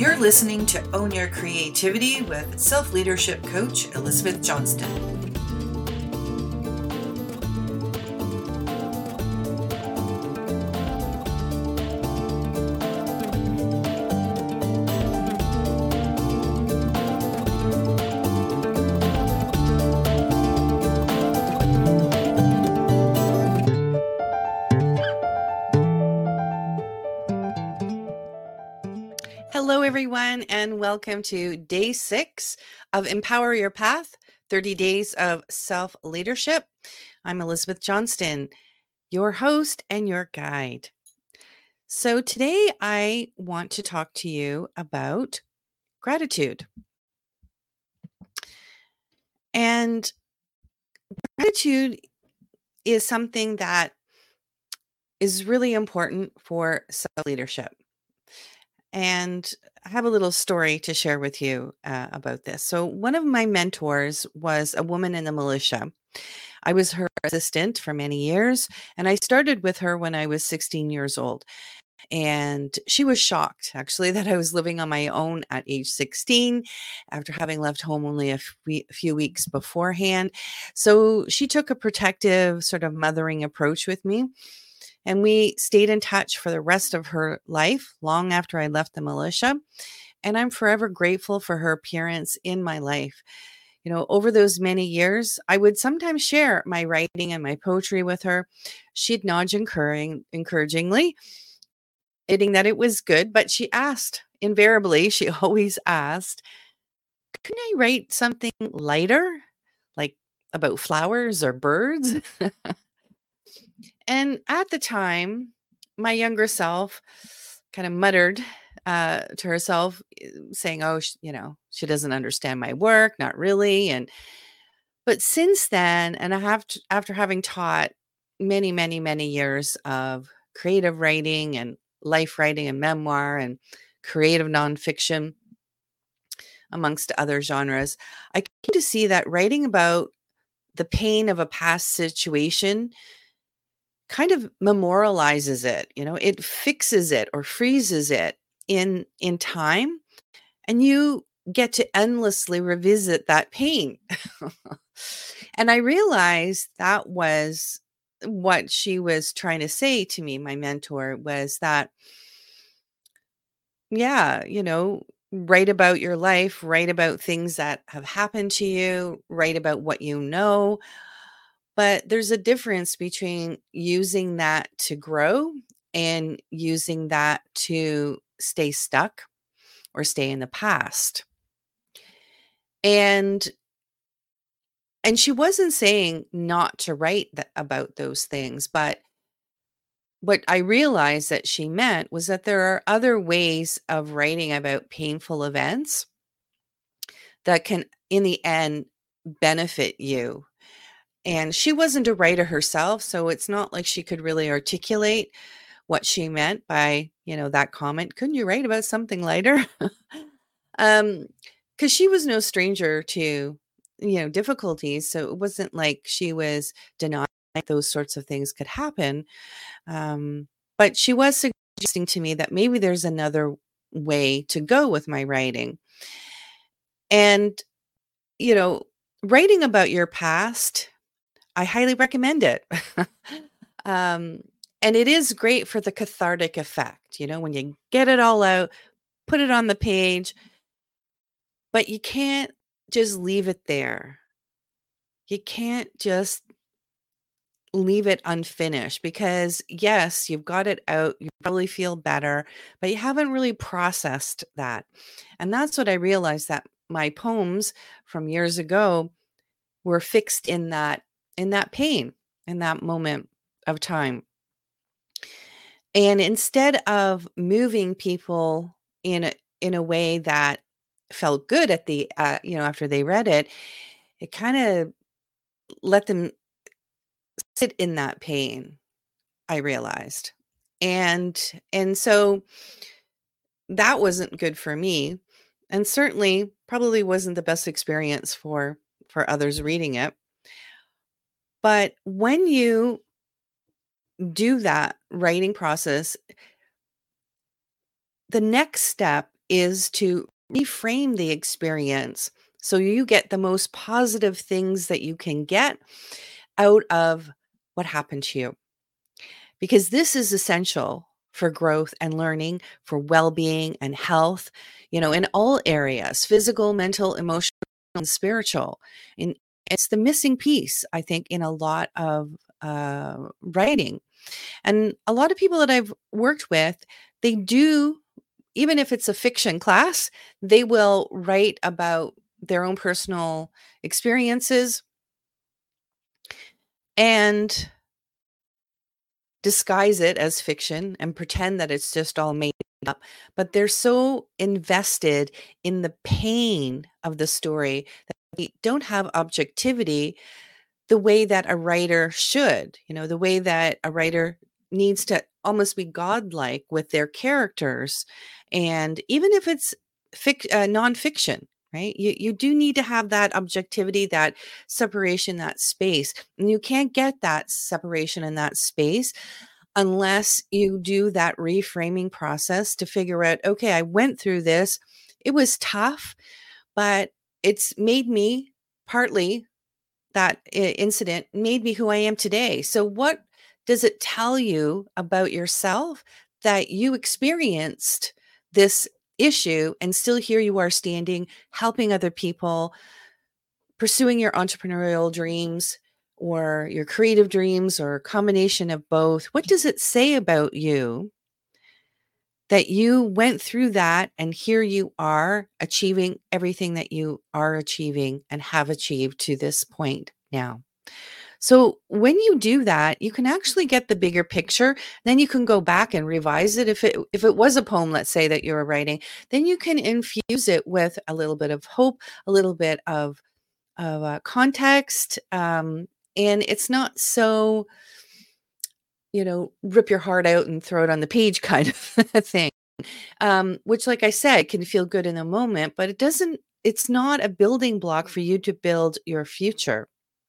You're listening to Own Your Creativity with self-leadership coach Elizabeth Johnston. Hello, everyone, and welcome to day 6 of Empower Your Path, 30 Days of Self-Leadership. I'm Elizabeth Johnston, your host and your guide. So today I want to talk to you about gratitude. And gratitude is something that is really important for self-leadership. And I have a little story to share with you about this. So one of my mentors was a woman in the militia. I was her assistant for many years, and I started with her when I was 16 years old. And she was shocked, actually, that I was living on my own at age 16 after having left home only a few weeks beforehand. So she took a protective sort of mothering approach with me. And we stayed in touch for the rest of her life, long after I left the militia. And I'm forever grateful for her appearance in my life. You know, over those many years, I would sometimes share my writing and my poetry with her. She'd nod encouragingly, admitting that it was good, but she asked, invariably, she always asked, couldn't I write something lighter, like about flowers or birds? And at the time, my younger self kind of muttered to herself, saying, "Oh, she doesn't understand my work, not really." But since then, and after having taught many, many, many years of creative writing and life writing and memoir and creative nonfiction, amongst other genres, I came to see that writing about the pain of a past situation kind of memorializes it, it fixes it or freezes it in time, and you get to endlessly revisit that pain. And I realized that was what she was trying to say to me, my mentor, was that, yeah, write about your life, write about things that have happened to you, write about what you know. But there's a difference between using that to grow and using that to stay stuck or stay in the past. And she wasn't saying not to write about those things, but what I realized that she meant was that there are other ways of writing about painful events that can, in the end, benefit you. And she wasn't a writer herself, so it's not like she could really articulate what she meant by, that comment. Couldn't you write about something lighter? Because she was no stranger to, difficulties. So it wasn't like she was denying those sorts of things could happen. But she was suggesting to me that maybe there's another way to go with my writing. And, writing about your past, I highly recommend it. And it is great for the cathartic effect, when you get it all out, put it on the page, but you can't just leave it there. You can't just leave it unfinished because, yes, you've got it out, you probably feel better, but you haven't really processed that. And that's what I realized, that my poems from years ago were fixed in that pain, in that moment of time. And instead of moving people in a way that felt good at the after they read it, it kind of let them sit in that pain, I realized. And so that wasn't good for me, and certainly probably wasn't the best experience for others reading it. But when you do that writing process, the next step is to reframe the experience so you get the most positive things that you can get out of what happened to you. Because this is essential for growth and learning, for well-being and health, in all areas, physical, mental, emotional, and spiritual. And it's the missing piece, I think, in a lot of writing. And a lot of people that I've worked with, they do, even if it's a fiction class, they will write about their own personal experiences and disguise it as fiction and pretend that it's just all made up. But they're so invested in the pain of the story that they don't have objectivity the way that a writer should, the way that a writer needs to almost be godlike with their characters. And even if it's nonfiction, right? You do need to have that objectivity, that separation, that space. And you can't get that separation and that space unless you do that reframing process to figure out, okay, I went through this. It was tough, but it's made me partly that incident made me who I am today. So what does it tell you about yourself that you experienced this issue and still here you are standing, helping other people, pursuing your entrepreneurial dreams or your creative dreams or a combination of both? What does it say about you that you went through that and here you are achieving everything that you are achieving and have achieved to this point now? So when you do that, you can actually get the bigger picture. Then you can go back and revise it. If it was a poem, let's say, that you were writing, then you can infuse it with a little bit of hope, a little bit of context. And it's not so, rip your heart out and throw it on the page kind of thing. Which, like I said, can feel good in the moment, but it's not a building block for you to build your future.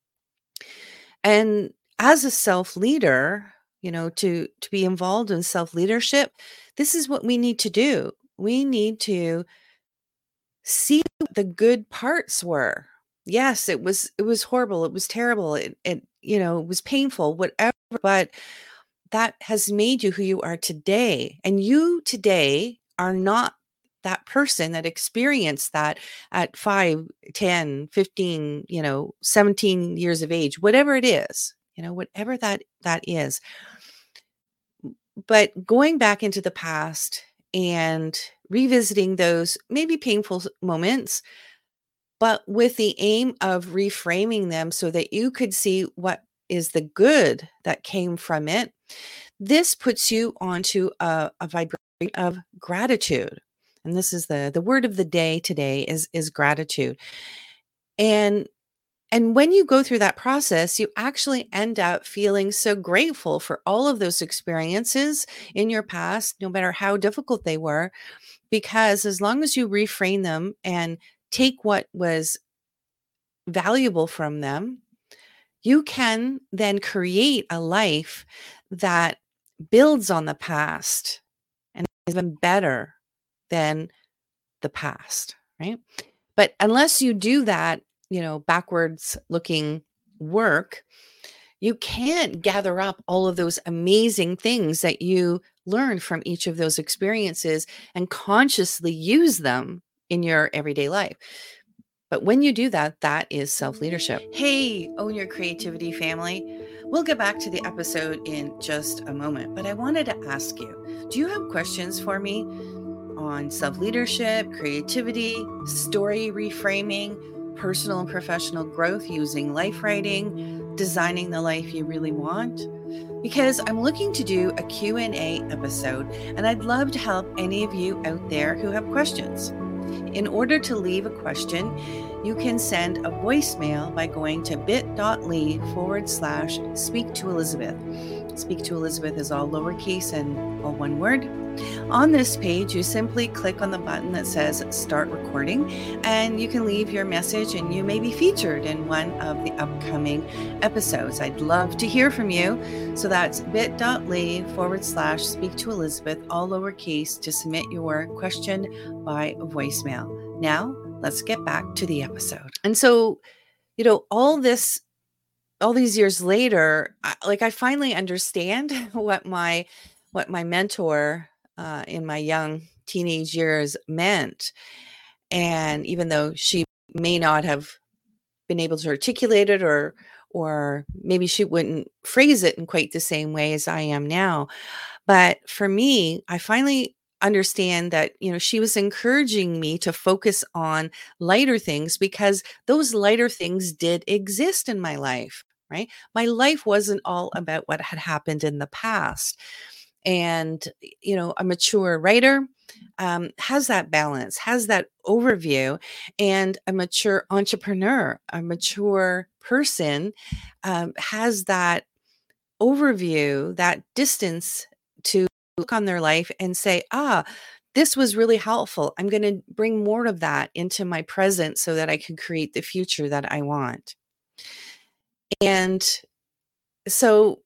And as a self-leader, to be involved in self-leadership, this is what we need to do. We need to see what the good parts were. Yes, it was horrible. It was terrible. It was painful, whatever, but that has made you who you are today. And you today are not that person that experienced that at 5, 10, 15, 17 years of age, whatever it is, whatever that is. But going back into the past and revisiting those maybe painful moments, but with the aim of reframing them so that you could see what is the good that came from it, this puts you onto a vibration of gratitude. And this is the word of the day today is gratitude. And when you go through that process, you actually end up feeling so grateful for all of those experiences in your past, no matter how difficult they were, because as long as you reframe them and take what was valuable from them, you can then create a life that builds on the past and is even better than the past, right? But unless you do that, backwards looking work, you can't gather up all of those amazing things that you learned from each of those experiences and consciously use them in your everyday life. But when you do that, that is self-leadership. Hey, Own Your Creativity family. We'll get back to the episode in just a moment, but I wanted to ask you, do you have questions for me on self-leadership, creativity, story reframing, personal and professional growth using life writing, designing the life you really want? Because I'm looking to do a Q&A episode, and I'd love to help any of you out there who have questions. In order to leave a question, you can send a voicemail by going to bit.ly/speak to Elizabeth. Speak to Elizabeth is all lowercase and all one word. On this page, you simply click on the button that says Start Recording, and you can leave your message and you may be featured in one of the upcoming episodes. I'd love to hear from you. So that's bit.ly/speak to Elizabeth, all lowercase, to submit your question by voicemail. Now, let's get back to the episode. And so, all these years later, I finally understand what my mentor in my young teenage years meant. And even though she may not have been able to articulate it, or maybe she wouldn't phrase it in quite the same way as I am now. But for me, I finally understand that, she was encouraging me to focus on lighter things, because those lighter things did exist in my life, right? My life wasn't all about what had happened in the past. And, a mature writer has that balance, has that overview, and a mature entrepreneur, a mature person has that overview, that distance to look on their life and say, this was really helpful. I'm going to bring more of that into my present so that I can create the future that I want. And so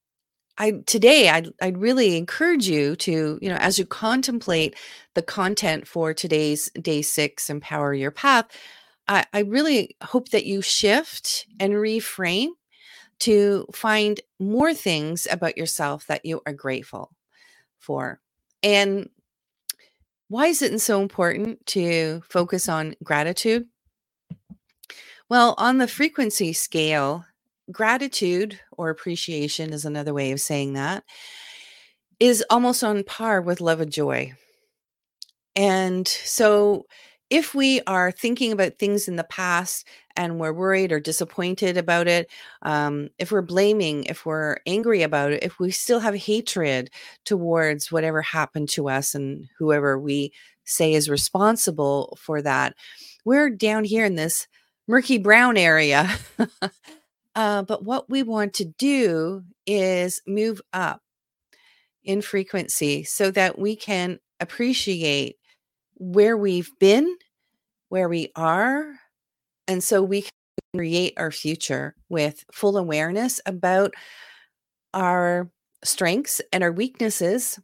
I'd really encourage you to, as you contemplate the content for today's day 6, Empower Your Path, I really hope that you shift and reframe to find more things about yourself that you are grateful for. And why is it so important to focus on gratitude? Well, on the frequency scale, gratitude, or appreciation is another way of saying that, is almost on par with love and joy. And so if we are thinking about things in the past and we're worried or disappointed about it, if we're blaming, if we're angry about it, if we still have hatred towards whatever happened to us and whoever we say is responsible for that, we're down here in this murky brown area. But what we want to do is move up in frequency so that we can appreciate where we've been, where we are, and so we can create our future with full awareness about our strengths and our weaknesses,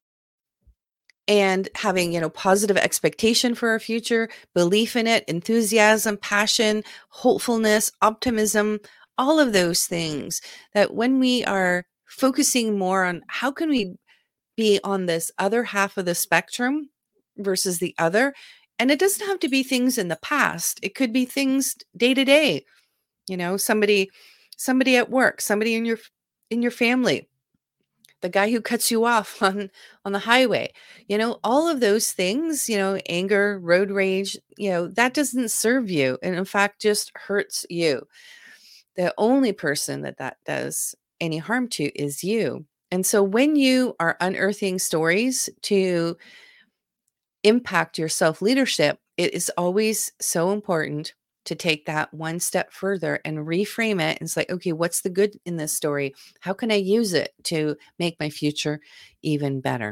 and having, positive expectation for our future, belief in it, enthusiasm, passion, hopefulness, optimism, all of those things. That when we are focusing more on how can we be on this other half of the spectrum versus the other, and it doesn't have to be things in the past. It could be things day to day. Somebody at work, somebody in your family, the guy who cuts you off on the highway, all of those things, anger, road rage, that doesn't serve you. And in fact, just hurts you. The only person that does any harm to is you. And so when you are unearthing stories to impact your self-leadership, it is always so important to take that one step further and reframe it. And it's like, okay, what's the good in this story? How can I use it to make my future even better?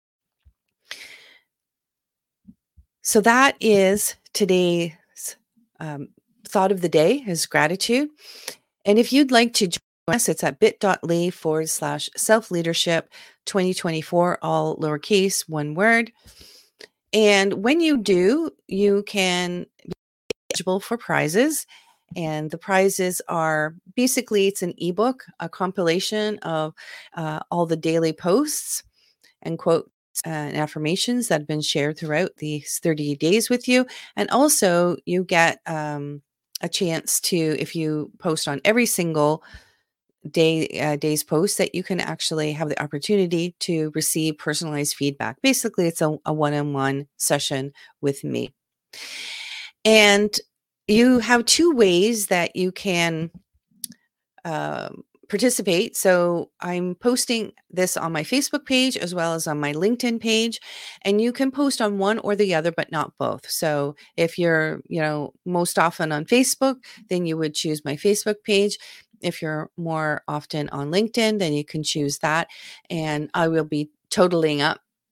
So that is today's thought of the day, is gratitude. And if you'd like to join us, it's at bit.ly/self-leadership 2024, all lowercase, one word. And when you do, you can be eligible for prizes. And the prizes are basically, it's an ebook, a compilation of all the daily posts and quotes and affirmations that have been shared throughout these 30 days with you. And also you get a chance to, if you post on every single day's post, that you can actually have the opportunity to receive personalized feedback. Basically, it's a one-on-one session with me. And you have 2 ways that you can participate. So I'm posting this on my Facebook page as well as on my LinkedIn page, and you can post on one or the other, but not both. So if you're, most often on Facebook, then you would choose my Facebook page. If you're more often on LinkedIn, then you can choose that. And I will be totaling up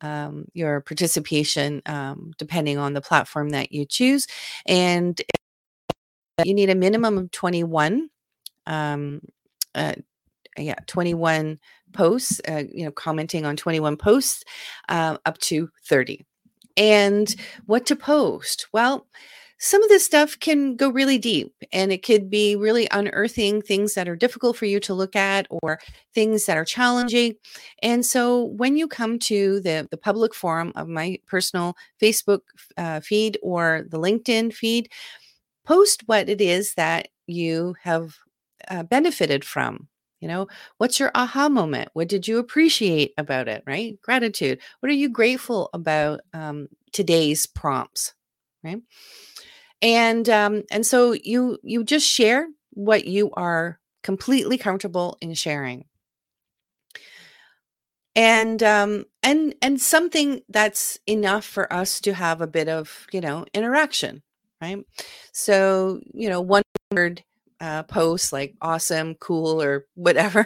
your participation, depending on the platform that you choose. And you need a minimum of 21. Um, uh, yeah, 21 posts, commenting on 21 posts, up to 30. And what to post? Well, some of this stuff can go really deep, and it could be really unearthing things that are difficult for you to look at, or things that are challenging. And so when you come to the public forum of my personal Facebook feed or the LinkedIn feed, post what it is that you have benefited from. What's your aha moment? What did you appreciate about it, right? Gratitude. What are you grateful about today's prompts, right? And so you just share what you are completely comfortable in sharing. And something that's enough for us to have a bit of interaction, right? So one word posts like awesome, cool, or whatever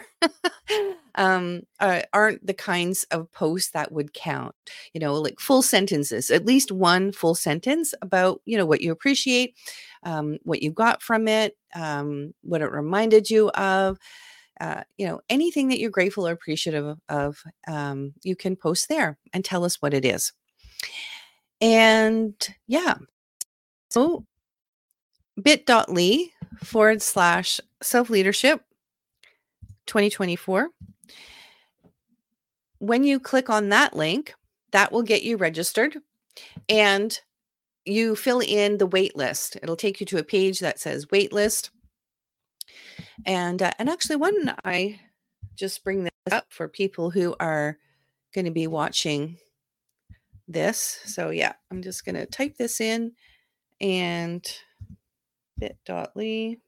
aren't the kinds of posts that would count. Like full sentences, at least one full sentence about what you appreciate, what you got from it, what it reminded you of. Anything that you're grateful or appreciative of, you can post there and tell us what it is. And yeah, so bit.ly/self-leadership 2024. When you click on that link, that will get you registered, and you fill in the wait list. It'll take you to a page that says wait list. And actually, why don't I just bring this up for people who are going to be watching this. So yeah, I'm just going to type this in, and bit.ly.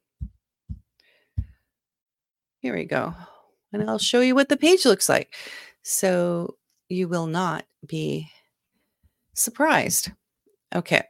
Here we go. And I'll show you what the page looks like. So you will not be surprised. Okay.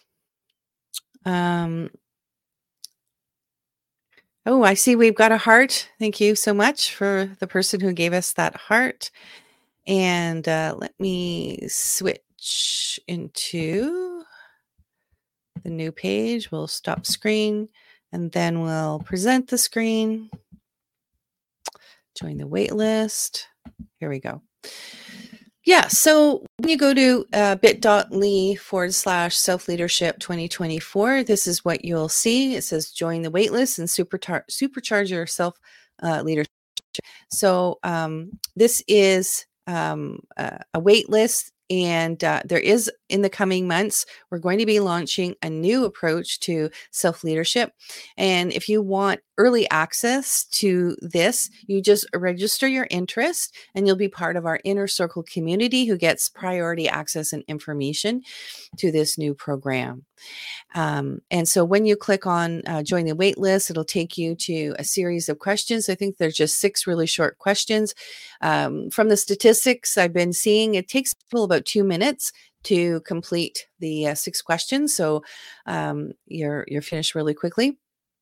Oh, I see we've got a heart. Thank you so much for the person who gave us that heart. And let me switch into the new page. We'll stop screen, and then we'll present the screen. Join the wait list. Here we go. Yeah, so when you go to bit.ly/self-leadership 2024, this is what you'll see. It says join the waitlist and supercharge your self-leadership. So this is a wait list, and there is, in the coming months, we're going to be launching a new approach to self-leadership. And if you want early access to this, you just register your interest, and you'll be part of our inner circle community who gets priority access and information to this new program. And so when you click on join the wait list, it'll take you to a series of questions. I think there's just 6 really short questions. From the statistics I've been seeing, it takes people about 2 minutes to complete the 6 questions. So you're finished really quickly.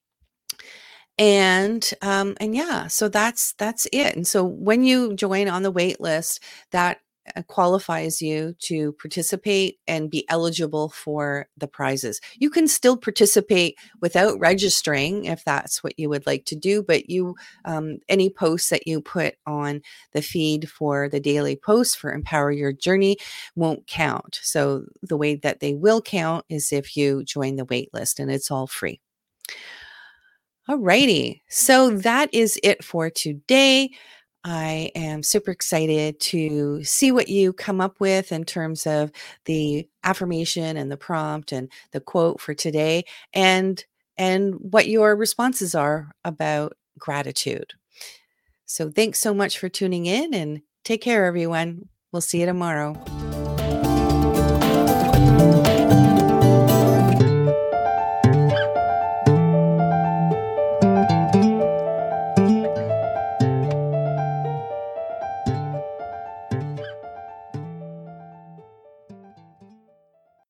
And yeah, so that's it. And so when you join on the wait list, that qualifies you to participate and be eligible for the prizes. You can still participate without registering if that's what you would like to do, but you any posts that you put on the feed for the daily posts for Empower Your Journey won't count. So the way that they will count is if you join the wait list, and it's all free. All righty. So that is it for today. I am super excited to see what you come up with in terms of the affirmation and the prompt and the quote for today, and what your responses are about gratitude. So thanks so much for tuning in, and take care, everyone. We'll see you tomorrow.